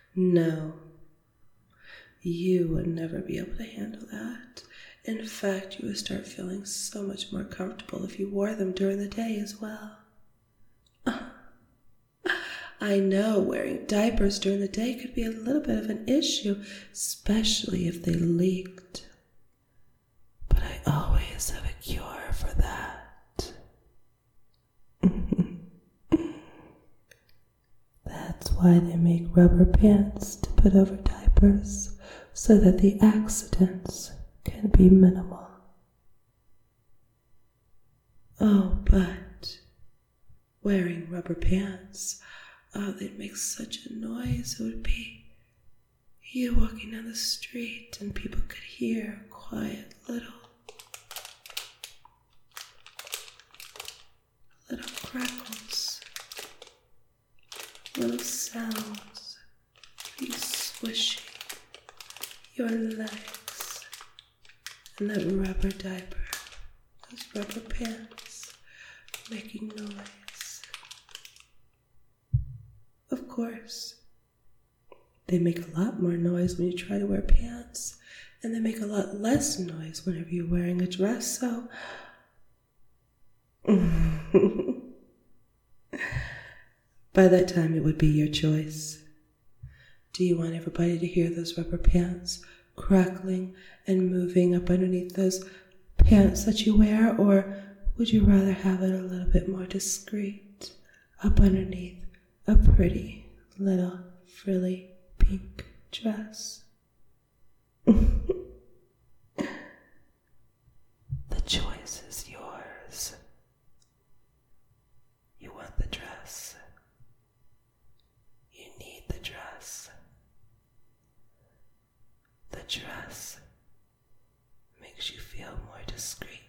No, you would never be able to handle that. In fact, you would start feeling so much more comfortable if you wore them during the day as well. I know wearing diapers during the day could be a little bit of an issue, especially if they leaked. But I always have a cure for that. That's why they make rubber pants to put over diapers, so that the accidents can be minimal. Oh, but wearing rubber pants, they'd make such a noise. It would be you walking down the street and people could hear quiet little crackles, little sounds, you swishing your legs in that rubber diaper, those rubber pants making noise. Of course, they make a lot more noise when you try to wear pants, and they make a lot less noise whenever you're wearing a dress, so by that time it would be your choice. Do you want everybody to hear those rubber pants crackling and moving up underneath those pants that you wear, or would you rather have it a little bit more discreet up underneath a pretty little frilly pink dress? The choice is yours. You want the dress. You need the dress. The dress makes you feel more discreet